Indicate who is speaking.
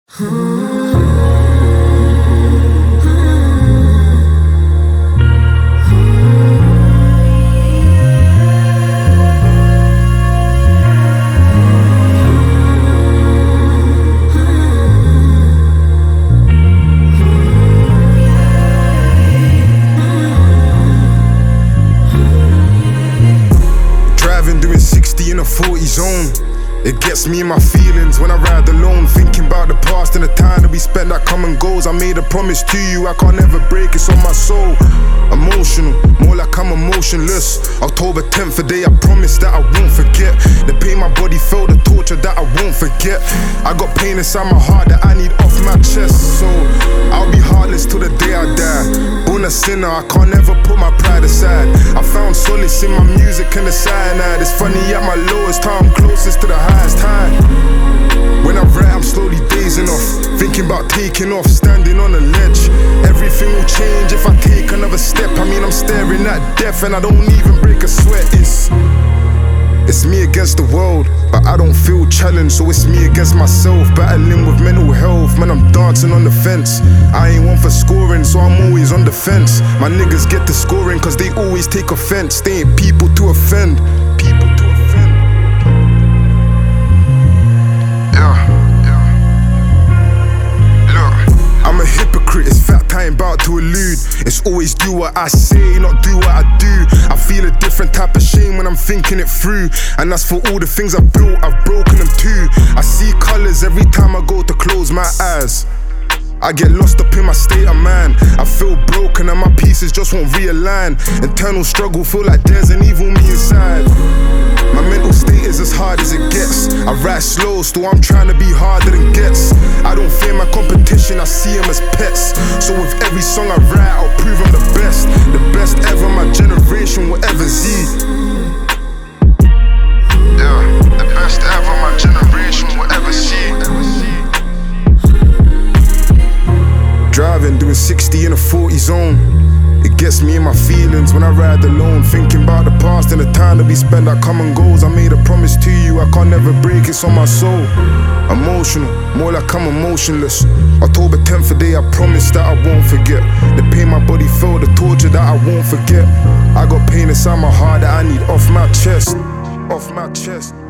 Speaker 1: Driving, doing 60 in a 40 zone. It gets me in my feelings when I ride alone, thinking about the past and the time that we spent that come and goes. I made a promise to you, I can't ever break, it's on my soul. Emotional, more like I'm emotionless. October 10th, a day I promise that I won't forget. The pain my body felt, the torture that I won't forget. I got pain inside my heart that I need off my chest. So I'll be heartless till the day I die. Born a sinner, I can't ever put my pride aside. I found solace in my music and the cyanide. It's funny at my lowest time, I'm closest to the highest high. When I write, I'm slowly dazing off, thinking about taking off, standing on a ledge. Everything will change if I take another step. I mean, I'm staring at death and I don't even break a sweat. It's me against the world, but I don't feel challenged, so it's me against myself, battling with mental health. Man, I'm dancing on the fence. I ain't one for scoring, so I'm always on the fence. My niggas get the scoring cause they always take offense. They ain't people to offend. People to offend. I'm a hypocrite, it's fact I ain't about to elude. It's always do what I say, not do what I do. I feel a different type of shame when I'm thinking it through. And that's for all the things I've built, I've broken them too. I see colours every time I go to close my eyes. I get lost up in my state of mind. I feel broken and my pieces just won't realign. Internal struggle, feel like there's an evil me inside. My mental state is as hard as it gets. I write slow, still I'm trying to be harder than gets. I don't fear my competition, I see them as pets. So with every song I write, I'll prove I'm the best ever my generation will ever see. Yeah, the best ever my generation will ever see. Driving, doing 60 in a 40 zone. It gets me in my feelings when I ride alone, thinking about the past and the time that we spent that come and goes. I made a promise to you, I can't never break, it's on my soul. Emotional, more like I'm emotionless. October 10th, a day I promise that I won't forget. The pain my body felt, the torture that I won't forget. I got pain inside my heart that I need off my chest. Off my chest.